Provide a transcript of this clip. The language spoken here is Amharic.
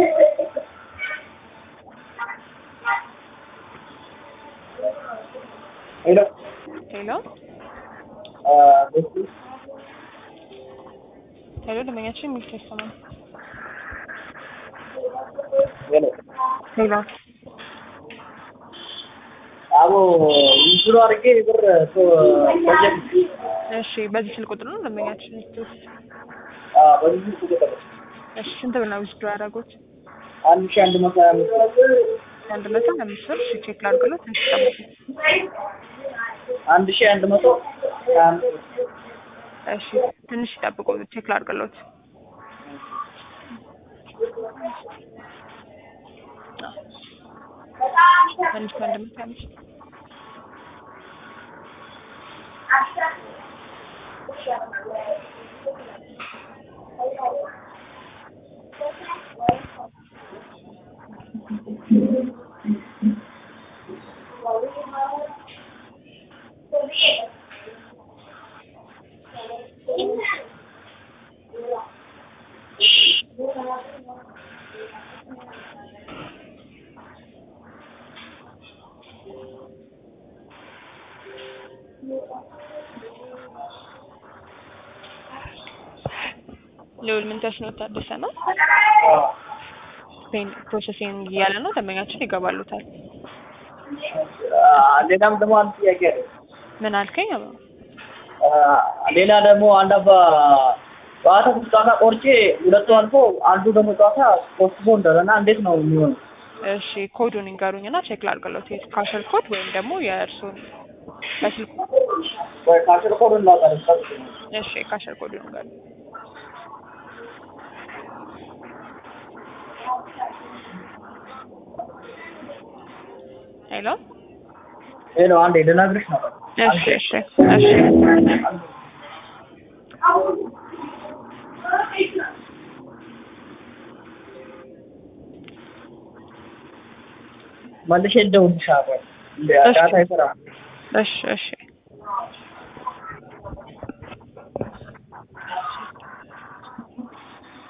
Hello. Hello? This is Hello, ደንበኛችን ሚስት ይሰማል። Hello. ሄሎ አቦ ይዙሩ አድርጌ ብር በጀት እሺ፣ በዚህ ስልክ ቁጥር ነው ደንበኛችን ሚስት። በዚህ ቁጥር እሺ፣ ስንት ብር ነው ዊዝድሮ ያደረጉት? 1125 125 ብር። እሺ፣ ቼክ ላድርግሎት። ትንሽ ጠብቁ። 1125 እሺ፣ ትንሽ ጠብቁ፣ ቼክ ላድርግሎት። ትንሽ 125 ልዑል ምንተስኖት ታደሰ ነው። ፕሮሰሲንግ እያለ ነው። ደንበኛችን ይገባሉታል። ሌላም ደግሞ አንድ ጥያቄ አለ። ምን አልከኝ? ሌላ ደግሞ አንድ አባ ጨዋታ ጨዋታ ቆርጬ ሁለቱ አልፎ አንዱ ደግሞ ጨዋታ ፖስትፖ እንደሆነና እንዴት ነው የሚሆነው? እሺ፣ ኮዱን ይንገሩኝና ቼክ ላድርግሎት። ካሸር ኮድ ወይም ደግሞ የእርሱን በስልኩ። ወይ ካሽር ኮድ እናውጣለን። እሺ፣ ካሸር ኮዱን ይንገሩ። ሄሎ ሄሎ፣ አንዴ ልነግርሽ ነው። እሺ እሺ እሺ መልሼ እደውልልሻለሁ። ዳታ አይሰራም። እሺ እሺ